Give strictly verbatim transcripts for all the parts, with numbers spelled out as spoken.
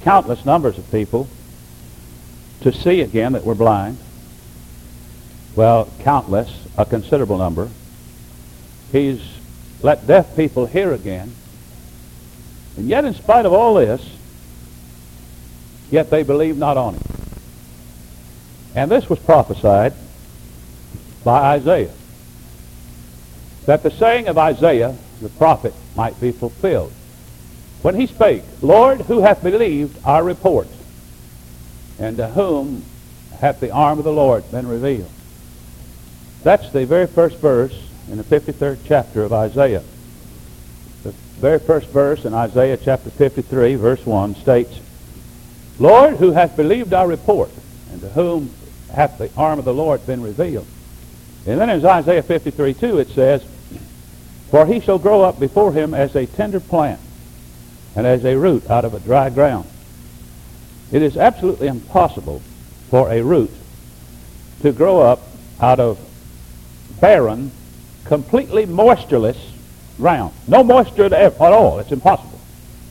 countless numbers of people to see again that were blind. Well, countless, a considerable number. He's let deaf people hear again. And yet in spite of all this, yet they believed not on him. And this was prophesied by Isaiah, that the saying of Isaiah, the prophet, might be fulfilled. When he spake, Lord, who hath believed our report? And to whom hath the arm of the Lord been revealed? That's the very first verse in the fifty-third chapter of Isaiah. The very first verse in Isaiah chapter fifty-three, verse one, states, Lord, who hath believed our report? And to whom hath the arm of the Lord been revealed? And then in Isaiah fifty-three, two, it says, For he shall grow up before him as a tender plant, and as a root out of a dry ground. It is absolutely impossible for a root to grow up out of barren, completely moistureless ground. No moisture at all. It's impossible.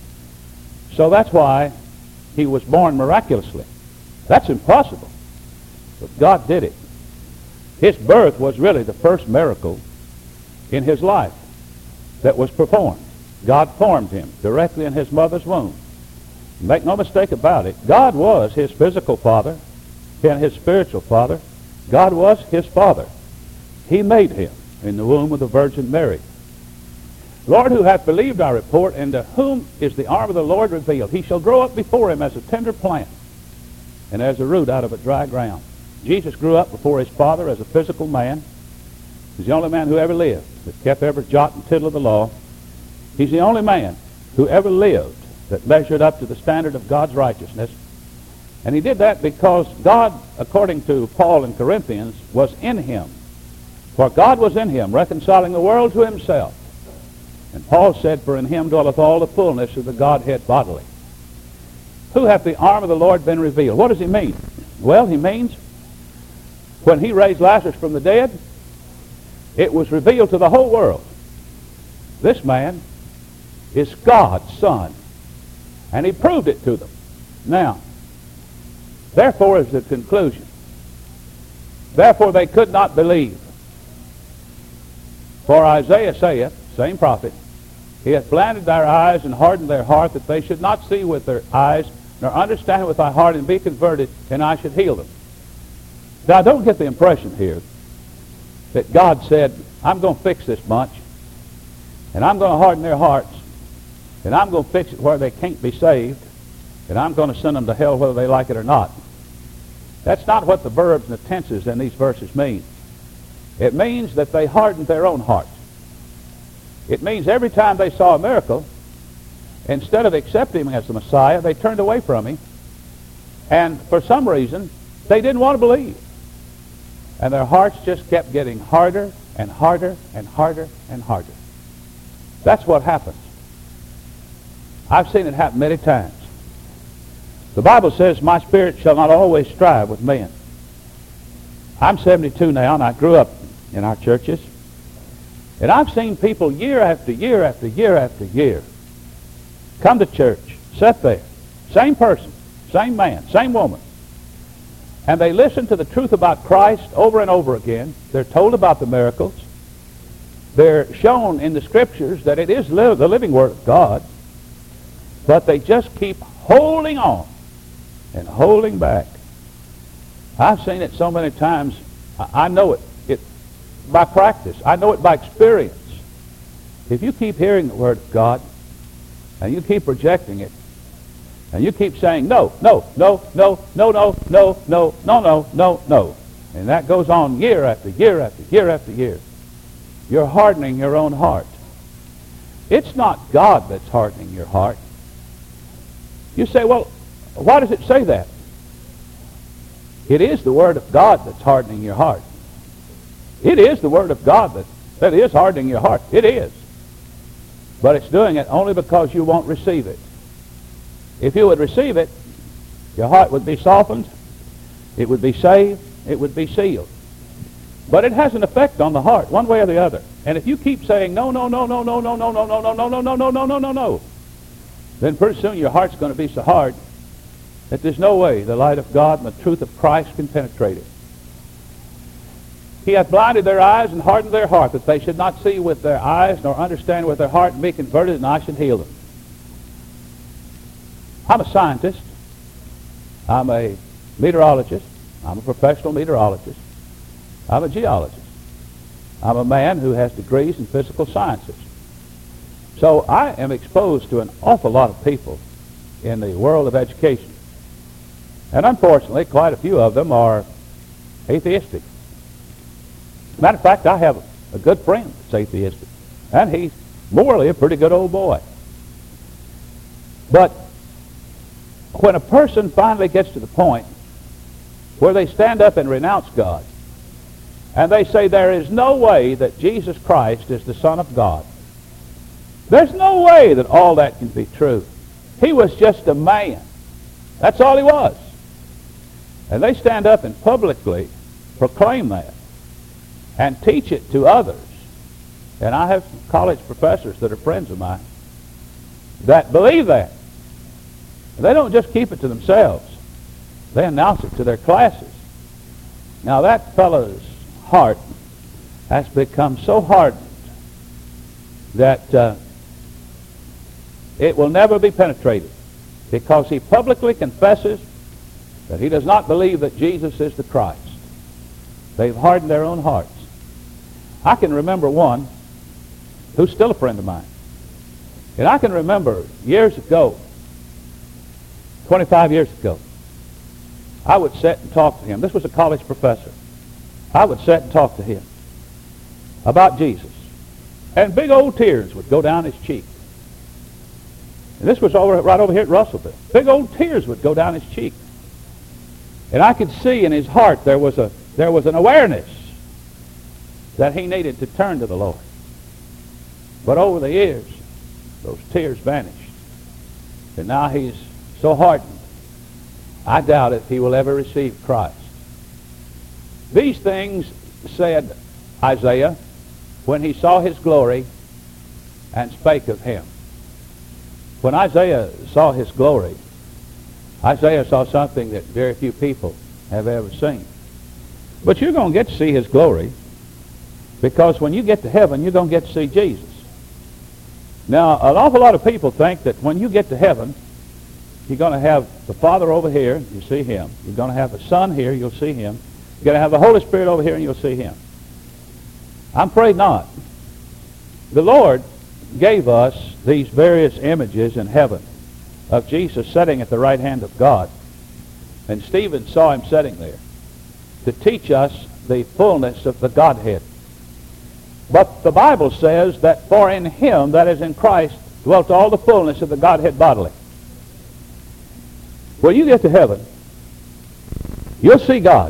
So that's why he was born miraculously. That's impossible. But God did it. His birth was really the first miracle in his life that was performed. God formed him directly in his mother's womb. Make no mistake about it, God was his physical father and his spiritual father. God was his father. He made him in the womb of the Virgin Mary. Lord, who hath believed our report, and to whom is the arm of the Lord revealed? He shall grow up before him as a tender plant, and as a root out of a dry ground. Jesus grew up before his father as a physical man. He's the only man who ever lived that kept every jot and tittle of the law. He's the only man who ever lived that measured up to the standard of God's righteousness. And he did that because God, according to Paul in Corinthians, was in him. For God was in him, reconciling the world to himself. And Paul said, For in him dwelleth all the fullness of the Godhead bodily. Who hath the arm of the Lord been revealed? What does he mean? Well, he means when he raised Lazarus from the dead, it was revealed to the whole world. This man is God's son. And he proved it to them. Now, therefore is the conclusion. Therefore they could not believe. For Isaiah saith, same prophet, He hath blinded their eyes and hardened their heart, that they should not see with their eyes, nor understand with thy heart, and be converted, and I should heal them. Now, don't get the impression here that God said, I'm going to fix this bunch, and I'm going to harden their hearts, and I'm going to fix it where they can't be saved, and I'm going to send them to hell whether they like it or not. That's not what the verbs and the tenses in these verses mean. It means that they hardened their own hearts. It means every time they saw a miracle, instead of accepting him as the Messiah, they turned away from him, and for some reason, they didn't want to believe. And their hearts just kept getting harder and harder and harder and harder. That's what happens. I've seen it happen many times. The Bible says, my spirit shall not always strive with men. I'm seventy-two now, and I grew up in our churches. And I've seen people year after year after year after year come to church, sit there, same person, same man, same woman, and they listen to the truth about Christ over and over again. They're told about the miracles. They're shown in the Scriptures that it is li- the living Word of God, but they just keep holding on and holding back. I've seen it so many times. I, I know it, it by practice. I know it by experience. If you keep hearing the Word of God, and you keep rejecting it, and you keep saying, no, no, no, no, no, no, no, no, no, no, no, no, and that goes on year after year after year after year, you're hardening your own heart. It's not God that's hardening your heart. You say, well, why does it say that? It is the Word of God that's hardening your heart. It is the Word of God that, that is hardening your heart. It is. But it's doing it only because you won't receive it. If you would receive it, your heart would be softened, it would be saved, it would be sealed. But it has an effect on the heart, one way or the other. And if you keep saying, no, no, no, no, no, no, no, no, no, no, no, no, no, no, no, no, no, no, then pretty soon your heart's going to be so hard, that there's no way the light of God and the truth of Christ can penetrate it. He hath blinded their eyes and hardened their heart, that they should not see with their eyes, nor understand with their heart, and be converted, and I should heal them. I'm a scientist. I'm a meteorologist. I'm a professional meteorologist. I'm a geologist. I'm a man who has degrees in physical sciences. So I am exposed to an awful lot of people in the world of education. And unfortunately, quite a few of them are atheistic. Matter of fact, I have a good friend that's atheistic, and he's morally a pretty good old boy. But when a person finally gets to the point where they stand up and renounce God, and they say there is no way that Jesus Christ is the Son of God, there's no way that all that can be true. He was just a man. That's all he was. And they stand up and publicly proclaim that and teach it to others. And I have some college professors that are friends of mine that believe that. They don't just keep it to themselves. They announce it to their classes. Now that fellow's heart has become so hardened that uh, it will never be penetrated, because he publicly confesses that he does not believe that Jesus is the Christ. They've hardened their own hearts. I can remember one who's still a friend of mine. And I can remember years ago, twenty-five years ago, I would sit and talk to him. This was a college professor. I would sit and talk to him about Jesus. And big old tears would go down his cheek. And this was over, right over here at Russellville. Big old tears would go down his cheek. And I could see in his heart there was a there was an awareness that he needed to turn to the Lord. But over the years, those tears vanished. And now he's so hardened, I doubt if he will ever receive Christ. These things said Isaiah when he saw his glory and spake of him. When Isaiah saw his glory, Isaiah saw something that very few people have ever seen. But you're going to get to see his glory, because when you get to heaven, you're going to get to see Jesus. Now, an awful lot of people think that when you get to heaven, you're going to have the Father over here, you see him. You're going to have the Son here, you'll see him. You're going to have the Holy Spirit over here, and you'll see him. I'm afraid not. The Lord gave us these various images in heaven of Jesus sitting at the right hand of God. And Stephen saw him sitting there to teach us the fullness of the Godhead. But the Bible says that for in him, that is in Christ, dwelt all the fullness of the Godhead bodily. When you get to heaven, you'll see God.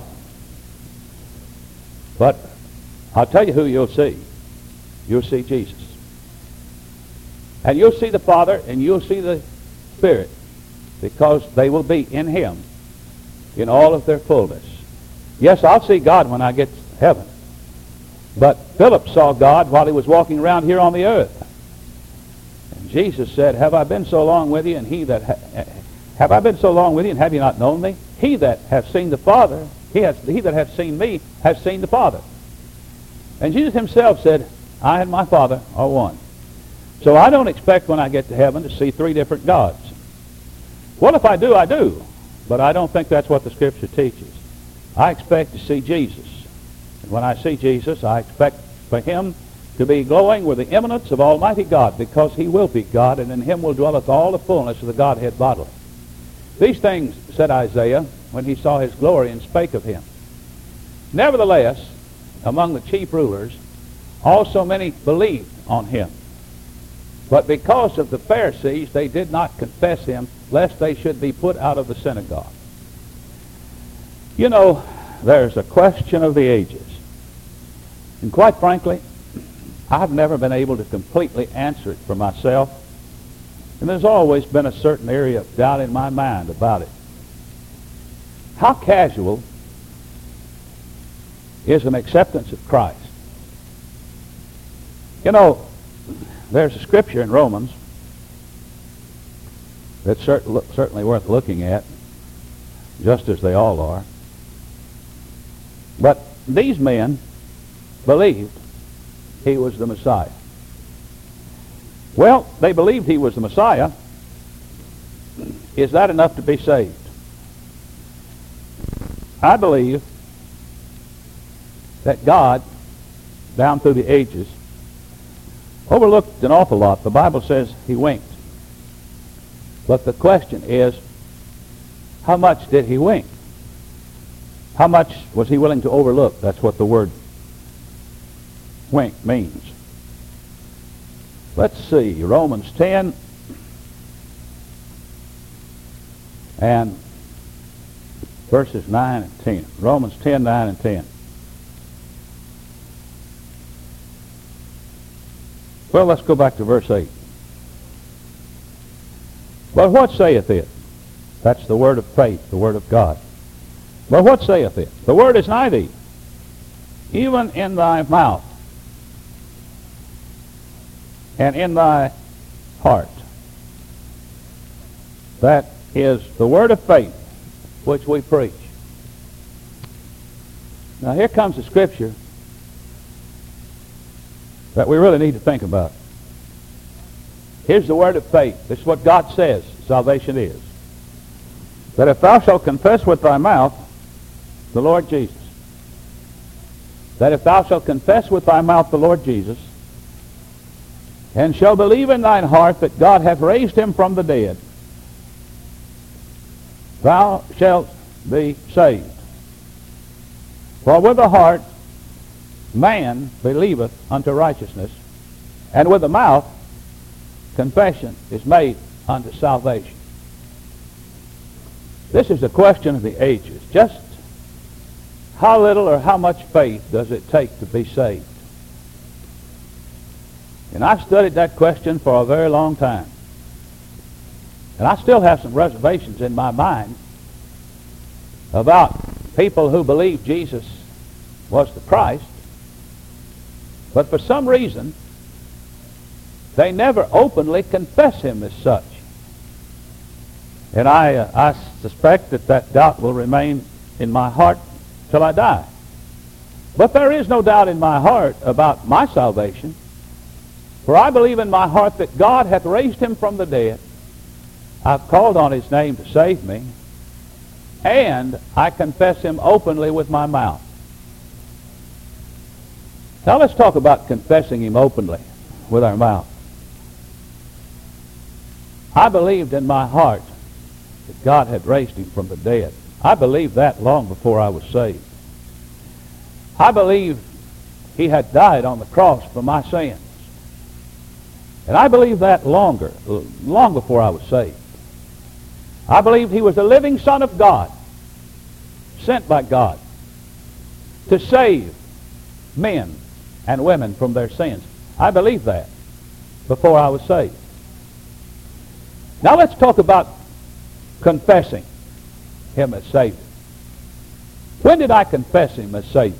But I'll tell you who you'll see. You'll see Jesus. And you'll see the Father, and you'll see the Spirit, because they will be in him in all of their fullness. Yes, I'll see God when I get to heaven. But Philip saw God while he was walking around here on the earth. And Jesus said, have I been so long with you, and he that ha- have I been so long with you, and have you not known me? He that hath seen the Father, he, has, he that hath seen me, has seen the Father. And Jesus himself said, I and my Father are one. So I don't expect when I get to heaven to see three different gods. Well, if I do, I do. But I don't think that's what the Scripture teaches. I expect to see Jesus. And when I see Jesus, I expect for him to be glowing with the eminence of Almighty God, because he will be God, and in him will dwelleth all the fullness of the Godhead bodily. These things said Isaiah when he saw his glory and spake of him. Nevertheless, among the chief rulers, also many believed on him. But because of the Pharisees, they did not confess him, lest they should be put out of the synagogue. You know, there's a question of the ages. And quite frankly, I've never been able to completely answer it for myself. And there's always been a certain area of doubt in my mind about it. How casual is an acceptance of Christ? You know, there's a scripture in Romans that's cert- certainly worth looking at. just as they all are. But these men believed he was the Messiah. Well, they believed he was the Messiah. Is that enough to be saved? I believe that God, down through the ages, overlooked an awful lot. The Bible says he winked. But the question is, how much did he wink? How much was he willing to overlook? That's what the word wink means. Let's see, Romans ten and verses nine and ten. Romans ten, nine and ten. Well, let's go back to verse eight. But what saith it? That's the word of faith, the word of God. But what saith it? The word is nigh thee, even in thy mouth and in thy heart. That is the word of faith which we preach. Now here comes the scripture that we really need to think about. Here's the word of faith. This is what God says salvation is. That if thou shalt confess with thy mouth the Lord Jesus, that if thou shalt confess with thy mouth the Lord Jesus, and shall believe in thine heart that God hath raised him from the dead, thou shalt be saved. For with the heart man believeth unto righteousness, and with the mouth confession is made unto salvation. This is the question of the ages. Just how little or how much faith does it take to be saved? And I've studied that question for a very long time. And I still have some reservations in my mind about people who believe Jesus was the Christ, but for some reason they never openly confess him as such. And I, uh, I suspect that that doubt will remain in my heart till I die. But there is no doubt in my heart about my salvation, for I believe in my heart that God hath raised him from the dead. I've called on his name to save me, and I confess him openly with my mouth. Now let's talk about confessing him openly with our mouth. I believed in my heart that God had raised him from the dead. I believed that long before I was saved. I believed he had died on the cross for my sins. And I believed that longer, long before I was saved. I believed he was the living Son of God, sent by God to save men and women from their sins. I believed that before I was saved. Now let's talk about confessing him as Savior. When did I confess him as Savior?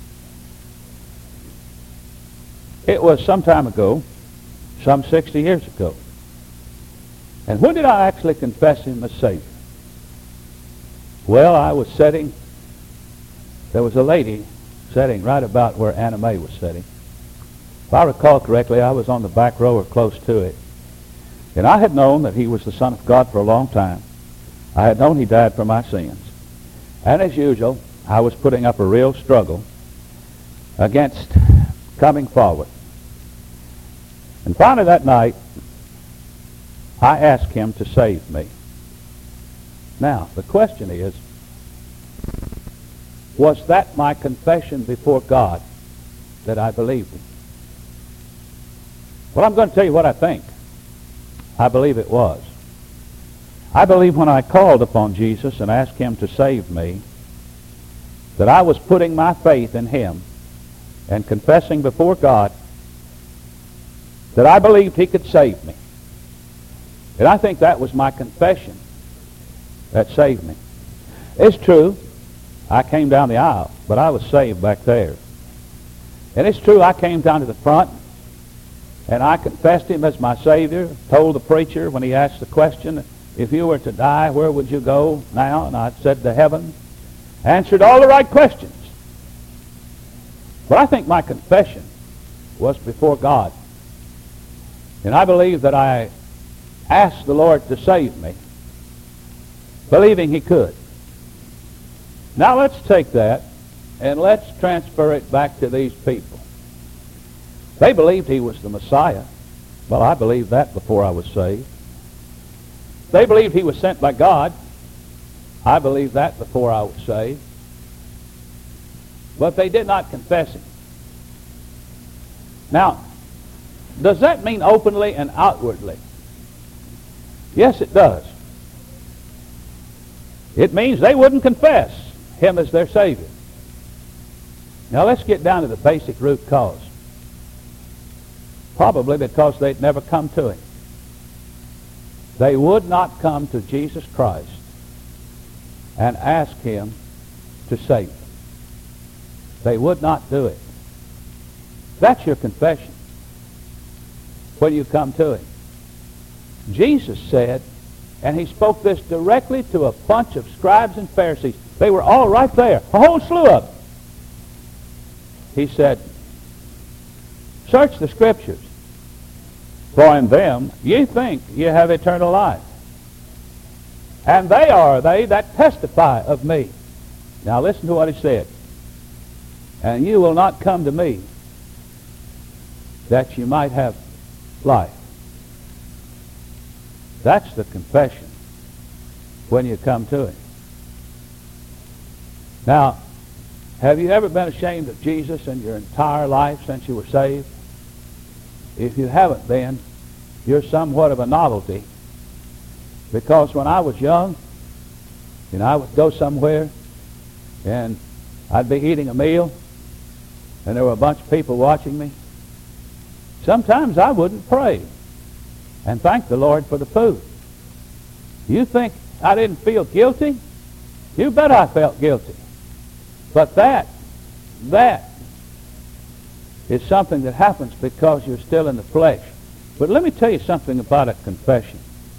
It was some time ago, some sixty years ago. And when did I actually confess him as Savior? Well, I was sitting, there was a lady sitting right about where Anna Mae was sitting. If I recall correctly, I was on the back row or close to it. And I had known that he was the Son of God for a long time. I had known he died for my sins. And as usual, I was putting up a real struggle against coming forward. And finally that night, I asked him to save me. Now, the question is, was that my confession before God that I believed him? Well, I'm going to tell you what I think. I believe it was. I believe when I called upon Jesus and asked him to save me, that I was putting my faith in him and confessing before God that I believed he could save me. And I think that was my confession that saved me. It's true, I came down the aisle, but I was saved back there. And it's true, I came down to the front, and I confessed him as my Savior, told the preacher when he asked the question, if you were to die, where would you go now? And I said, to heaven. Answered all the right questions. But I think my confession was before God. And I believe that I asked the Lord to save me, believing He could. Now let's take that and let's transfer it back to these people. They believed He was the Messiah. Well, I believed that before I was saved. They believed He was sent by God. I believed that before I was saved. But they did not confess Him. Now, does that mean openly and outwardly? Yes, it does. It means they wouldn't confess Him as their Savior. Now let's get down to the basic root cause. Probably because they'd never come to Him. They would not come to Jesus Christ and ask Him to save them. They would not do it. That's your confession when you come to Him. Jesus said, and He spoke this directly to a bunch of scribes and Pharisees. They were all right there, a whole slew of them. He said, search the Scriptures, for in them ye think ye have eternal life. And they are they that testify of me. Now listen to what He said. And you will not come to me that you might have life. That's the confession when you come to Him. Now, have you ever been ashamed of Jesus in your entire life since you were saved? If you haven't been, you're somewhat of a novelty. Because when I was young, and I would go somewhere, and I'd be eating a meal, and there were a bunch of people watching me, sometimes I wouldn't pray and thank the Lord for the food. You think I didn't feel guilty? You bet I felt guilty. But that, that is something that happens because you're still in the flesh. But let me tell you something about a confession.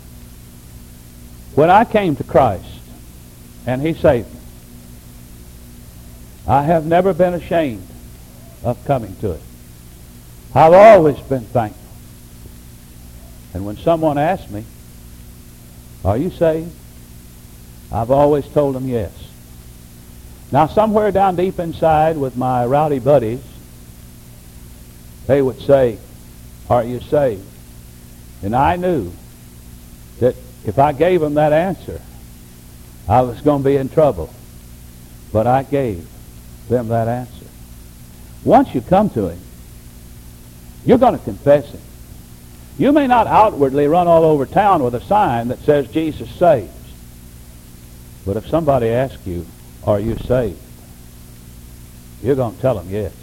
When I came to Christ and He saved me, I have never been ashamed of coming to it. I've always been thankful. And when someone asks me, are you saved? I've always told them yes. Now, somewhere down deep inside with my rowdy buddies, they would say, are you saved? And I knew that if I gave them that answer, I was going to be in trouble. But I gave them that answer. Once you come to Him, you're going to confess Him. You may not outwardly run all over town with a sign that says Jesus saves. But if somebody asks you, are you saved? You're going to tell them yes.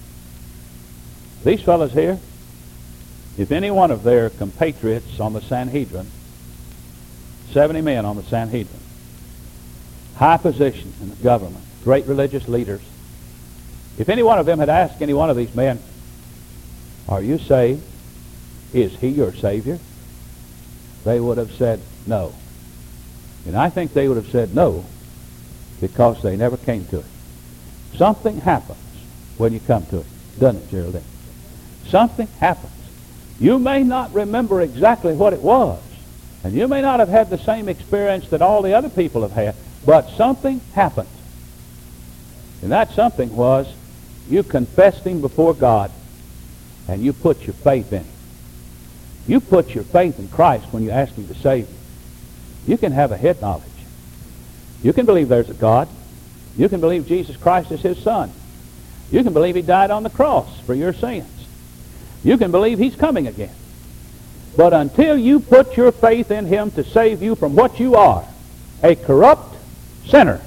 These fellows here, if any one of their compatriots on the Sanhedrin, seventy men on the Sanhedrin, high position in the government, great religious leaders, if any one of them had asked any one of these men, are you saved? Is He your Savior? They would have said no. And I think they would have said no because they never came to it. Something happens when you come to it, doesn't it, Geraldine? Something happens. You may not remember exactly what it was, and you may not have had the same experience that all the other people have had, but something happened. And that something was you confessed Him before God, and you put your faith in Him. You put your faith in Christ when you ask Him to save you. You can have a head knowledge. You can believe there's a God. You can believe Jesus Christ is His Son. You can believe He died on the cross for your sins. You can believe He's coming again. But until you put your faith in Him to save you from what you are, a corrupt sinner,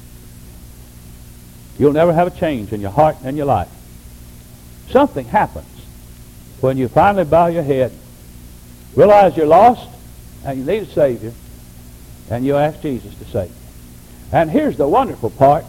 you'll never have a change in your heart and your life. Something happens when you finally bow your head, realize you're lost, and you need a Savior, and you ask Jesus to save you. And here's the wonderful part.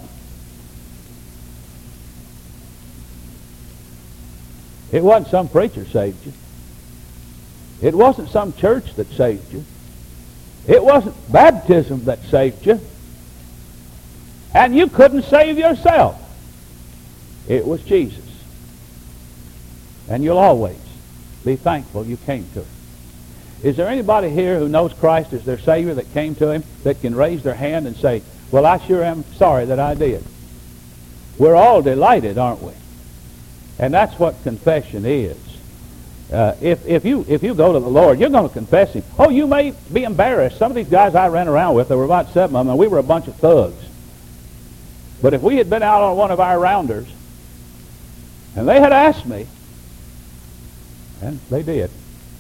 It wasn't some preacher saved you. It wasn't some church that saved you. It wasn't baptism that saved you. And you couldn't save yourself. It was Jesus. And you'll always be thankful you came to him. Is there anybody here who knows Christ as their Savior that came to him that can raise their hand and say, well, I sure am sorry that I did? We're all delighted, aren't we? And that's what confession is. Uh, if, if, you, if you go to the Lord, you're going to confess him. Oh, you may be embarrassed. Some of these guys I ran around with, there were about seven of them, and we were a bunch of thugs. But if we had been out on one of our rounders, and they had asked me, and they did,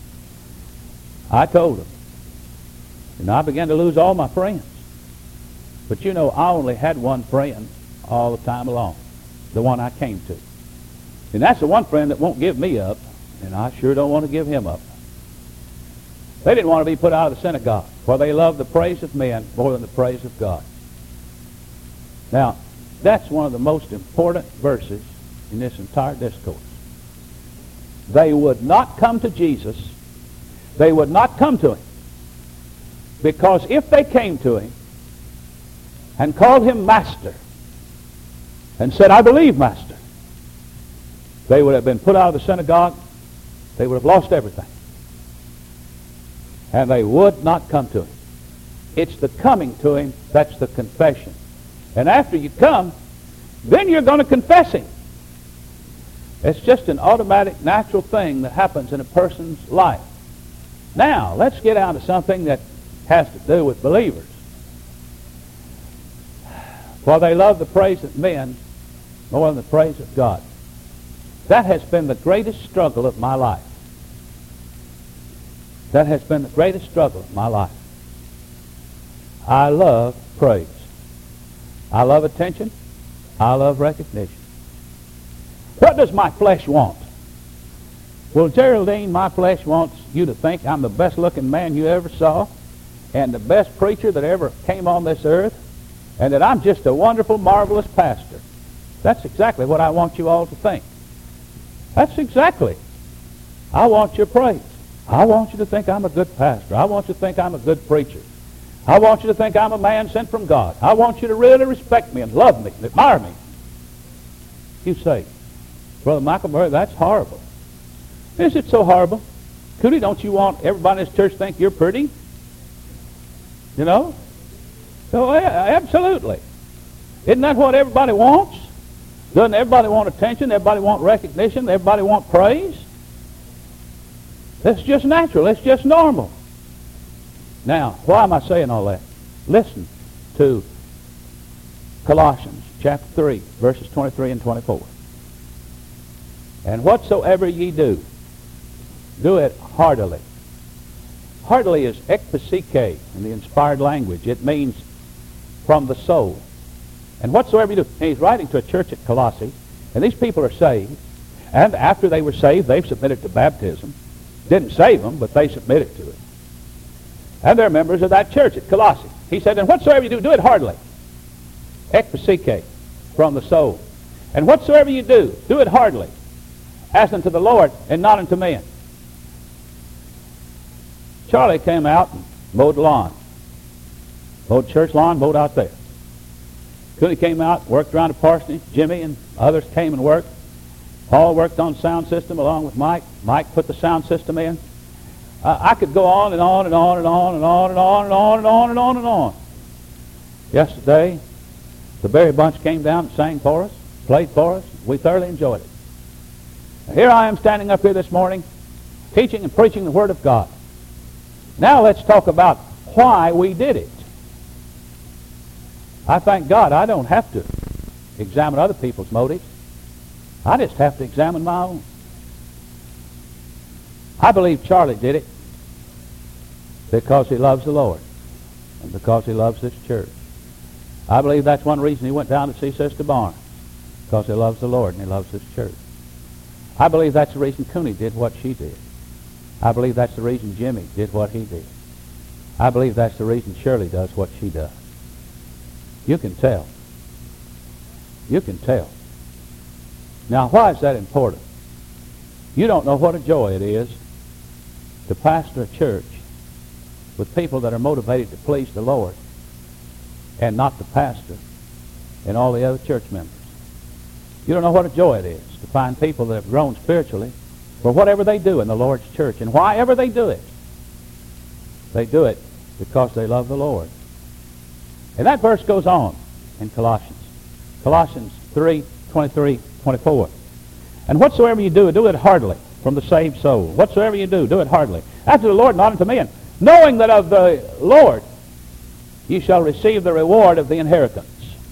I told them. And I began to lose all my friends. But you know, I only had one friend all the time along, the one I came to. And that's the one friend that won't give me up, and I sure don't want to give him up. They didn't want to be put out of the synagogue, for they loved the praise of men more than the praise of God. Now, that's one of the most important verses in this entire discourse. They would not come to Jesus. They would not come to him. Because if they came to him and called him Master and said, I believe, Master, they would have been put out of the synagogue. They would have lost everything. And they would not come to him. It's the coming to him that's the confession. And after you come, then you're going to confess him. It's just an automatic, natural thing that happens in a person's life. Now, let's get down to something that has to do with believers. For they love the praise of men more than the praise of God. That has been the greatest struggle of my life. That has been the greatest struggle of my life. I love praise. I love attention. I love recognition. What does my flesh want? Well, Geraldine, my flesh wants you to think I'm the best looking man you ever saw and the best preacher that ever came on this earth and that I'm just a wonderful, marvelous pastor. That's exactly what I want you all to think. That's exactly. I want your praise. I want you to think I'm a good pastor. I want you to think I'm a good preacher. I want you to think I'm a man sent from God. I want you to really respect me and love me and admire me. You say, Brother Michael Murray, that's horrible. Is it so horrible? Cootie, don't you want everybody in this church to think you're pretty? You know? So, yeah, absolutely. Isn't that what everybody wants? Doesn't everybody want attention? Everybody want recognition? Everybody want praise? That's just natural. It's just normal. Now, why am I saying all that? Listen to Colossians chapter three, verses twenty-three and twenty-four. And whatsoever ye do, do it heartily. Heartily is ekpsike in the inspired language. It means from the soul. And whatsoever you do, and he's writing to a church at Colossae, and these people are saved, and after they were saved, they've submitted to baptism. Didn't save them, but they submitted to it. And they're members of that church at Colossae. He said, and whatsoever you do, do it heartily. Ekpsike, from the soul. And whatsoever you do, do it heartily, as unto the Lord and not unto men. Charlie came out and mowed the lawn. Mowed church lawn, mowed out there. Cooney came out, worked around the parsonage. Jimmy and others came and worked. Paul worked on sound system along with Mike. Mike put the sound system in. Uh, I could go on and on and on and on and on and on and on and on and on and on. Yesterday, the Berry Bunch came down and sang for us, played for us. We thoroughly enjoyed it. Now, here I am standing up here this morning, teaching and preaching the Word of God. Now let's talk about why we did it. I thank God I don't have to examine other people's motives. I just have to examine my own. I believe Charlie did it because he loves the Lord and because he loves this church. I believe that's one reason he went down to see Sister Barnes, because he loves the Lord and he loves this church. I believe that's the reason Cooney did what she did. I believe that's the reason Jimmy did what he did. I believe that's the reason Shirley does what she does. You can tell. You can tell. Now, why is that important? You don't know what a joy it is to pastor a church with people that are motivated to please the Lord and not the pastor and all the other church members. You don't know what a joy it is to find people that have grown spiritually for whatever they do in the Lord's church. And why ever they do it, they do it because they love the Lord. And that verse goes on in Colossians. Colossians three, twenty-three, twenty-four. And whatsoever you do, do it heartily from the saved soul. Whatsoever you do, do it heartily. After the Lord, not unto men. Knowing that of the Lord you shall receive the reward of the inheritance.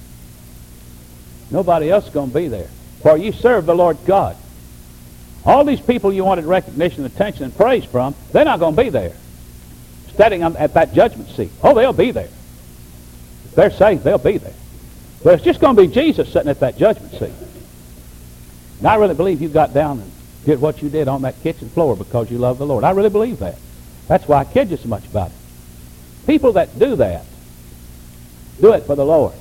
Nobody else is going to be there. For you serve the Lord God. All these people you wanted recognition, attention, and praise from, they're not going to be there. Standing at that judgment seat. Oh, they'll be there. If they're saved, they'll be there. But it's just going to be Jesus sitting at that judgment seat. And I really believe you got down and did what you did on that kitchen floor because you love the Lord. I really believe that. That's why I kid you so much about it. People that do that, do it for the Lord.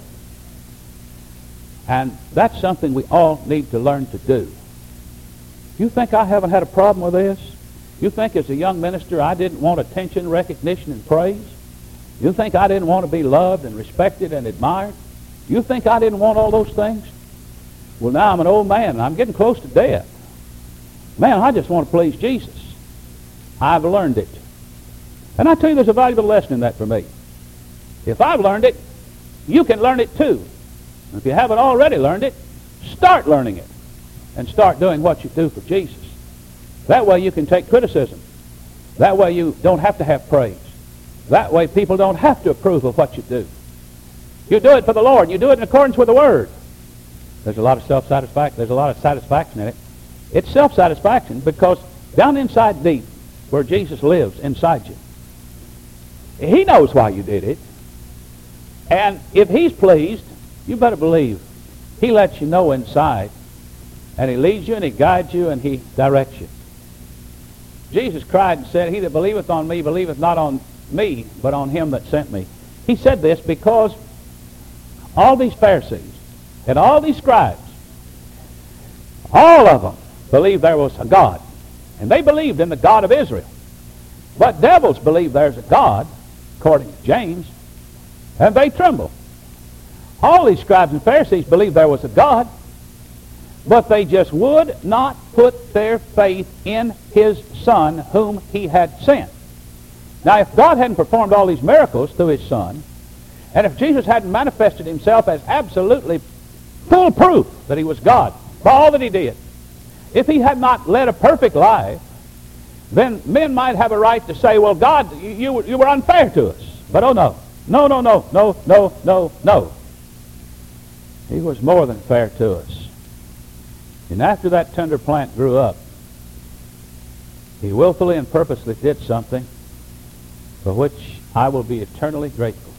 And that's something we all need to learn to do. You think I haven't had a problem with this? You think as a young minister I didn't want attention, recognition, and praise? You think I didn't want to be loved and respected and admired? You think I didn't want all those things? Well, now I'm an old man and I'm getting close to death. Man, I just want to please Jesus. I've learned it. And I tell you, there's a valuable lesson in that for me. If I've learned it, you can learn it too. And if you haven't already learned it, start learning it. And start doing what you do for Jesus. That way you can take criticism. That way you don't have to have praise. That way people don't have to approve of what you do. You do it for the Lord. You do it in accordance with the Word. There's a lot of self-satisfaction. There's a lot of satisfaction in it. It's self-satisfaction because down inside deep, where Jesus lives inside you, He knows why you did it. And if He's pleased, you better believe He lets you know inside. And He leads you and He guides you and He directs you. Jesus cried and said, He that believeth on me believeth not on me, but on Him that sent me. He said this because all these Pharisees and all these scribes, all of them believed there was a God. And they believed in the God of Israel. But devils believe there's a God, according to James, and they tremble. All these scribes and Pharisees believed there was a God, but they just would not put their faith in His Son whom He had sent. Now, if God hadn't performed all these miracles through His Son, and if Jesus hadn't manifested Himself as absolutely full proof that He was God for all that He did, if He had not led a perfect life, then men might have a right to say, well, God, you, you, you were unfair to us. But oh no, no, no, no, no, no, no, no. He was more than fair to us. And after that tender plant grew up, He willfully and purposely did something for which I will be eternally grateful.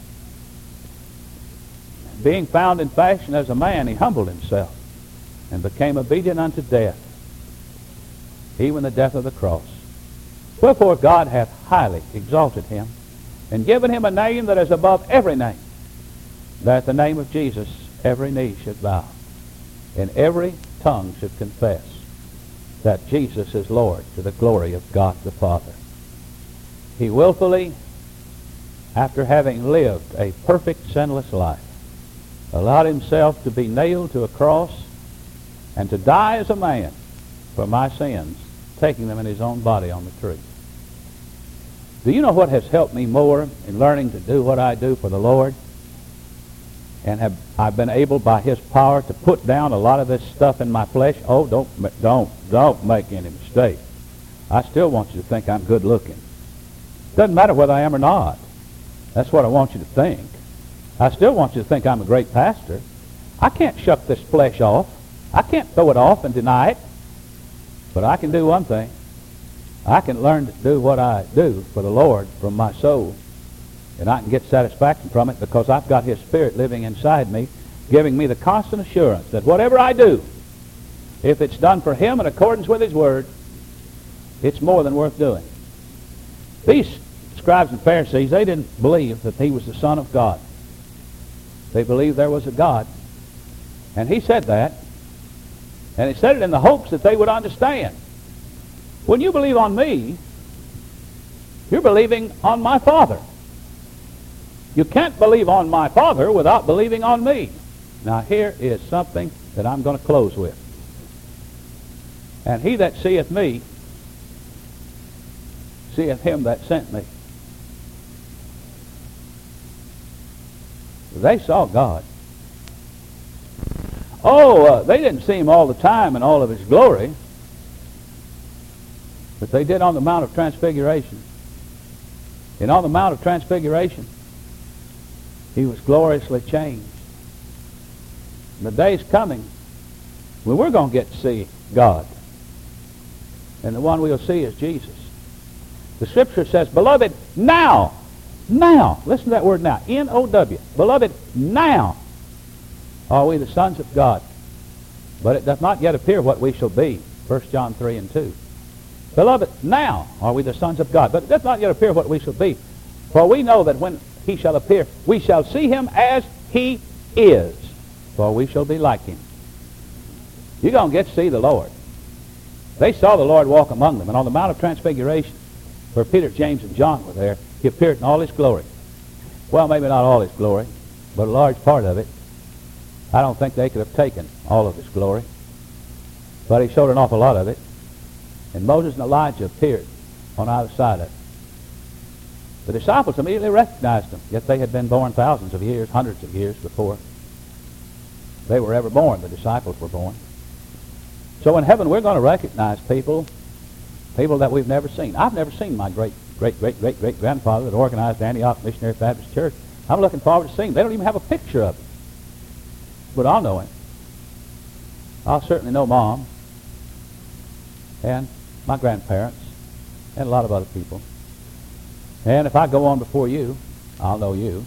Being found in fashion as a man, He humbled Himself and became obedient unto death, even the death of the cross. Wherefore God hath highly exalted Him and given Him a name that is above every name, that at the name of Jesus every knee should bow, and every tongue should confess that Jesus is Lord, to the glory of God the Father. He willfully, after having lived a perfect sinless life, allowed Himself to be nailed to a cross and to die as a man for my sins, taking them in His own body on the tree. Do you know what has helped me more in learning to do what I do for the Lord? And have I've been able by His power to put down a lot of this stuff in my flesh. Oh, don't, don't, don't make any mistake. I still want you to think I'm good looking. Doesn't matter whether I am or not. That's what I want you to think. I still want you to think I'm a great pastor. I can't shuck this flesh off. I can't throw it off and deny it. But I can do one thing. I can learn to do what I do for the Lord from my soul. And I can get satisfaction from it because I've got His Spirit living inside me, giving me the constant assurance that whatever I do, if it's done for Him in accordance with His Word, it's more than worth doing. These scribes and Pharisees, they didn't believe that He was the Son of God. They believed there was a God. And He said that. And He said it in the hopes that they would understand. When you believe on me, You're believing on my Father. You can't believe on my Father without believing on me. Now here is something that I'm going to close with. And he that seeth me, seeth him that sent me. They saw God. Oh, uh, they didn't see him all the time in all of his glory, but they did on the Mount of Transfiguration. And on the Mount of Transfiguration, he was gloriously changed. And the day's coming when we're going to get to see God. And the one we'll see is Jesus. The Scripture says, beloved, now, now, listen to that word now, N O W, beloved, now are we the sons of God. But it doth not yet appear what we shall be. First John three and two. Beloved, now are we the sons of God. But it doth not yet appear what we shall be. For we know that when he shall appear, we shall see him as he is. For we shall be like him. You're going to get to see the Lord. They saw the Lord walk among them. And on the Mount of Transfiguration, where Peter, James, and John were there, he appeared in all his glory. Well, maybe not all his glory, but a large part of it. I don't think they could have taken all of his glory. But he showed an awful lot of it. And Moses and Elijah appeared on either side of it. The disciples immediately recognized them, yet they had been born thousands of years, hundreds of years before they were ever born. The disciples were born. So in heaven we're going to recognize people, people that we've never seen. I've never seen my great, great, great, great, great grandfather that organized Antioch Missionary Baptist Church. I'm looking forward to seeing him. They don't even have a picture of him. But I'll know him. I'll certainly know Mom and my grandparents and a lot of other people. And if I go on before you, I'll know you.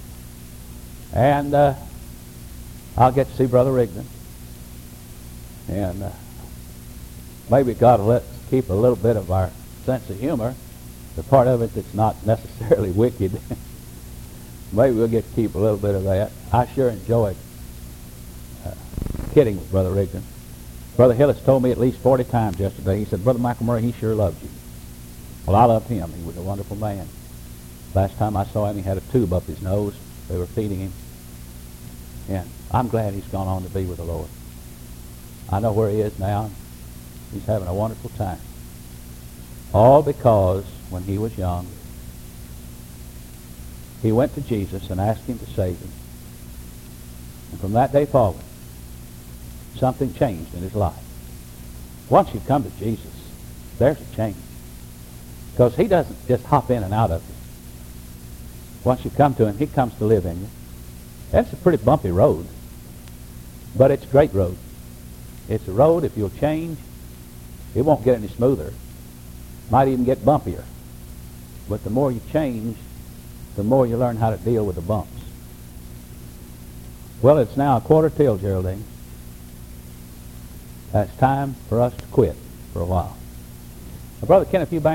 And uh, I'll get to see Brother Rigdon. And uh, maybe God will let us keep a little bit of our sense of humor, the part of it that's not necessarily wicked. Maybe we'll get to keep a little bit of that. I sure enjoyed uh, kidding with Brother Rigdon. Brother Hillis told me at least forty times yesterday, he said, Brother Michael Murray, he sure loves you. Well, I loved him. He was a wonderful man. Last time I saw him, he had a tube up his nose. They were feeding him. And I'm glad he's gone on to be with the Lord. I know where he is now. He's having a wonderful time. All because when he was young, he went to Jesus and asked him to save him. And from that day forward, something changed in his life. Once you come to Jesus, there's a change. Because he doesn't just hop in and out of you. Once you come to him, he comes to live in you. That's a pretty bumpy road, but it's a great road. It's a road, if you'll change, it won't get any smoother. Might even get bumpier. But the more you change, the more you learn how to deal with the bumps. Well, it's now a quarter till, Geraldine. It's time for us to quit for a while. Now, Brother Kenneth, you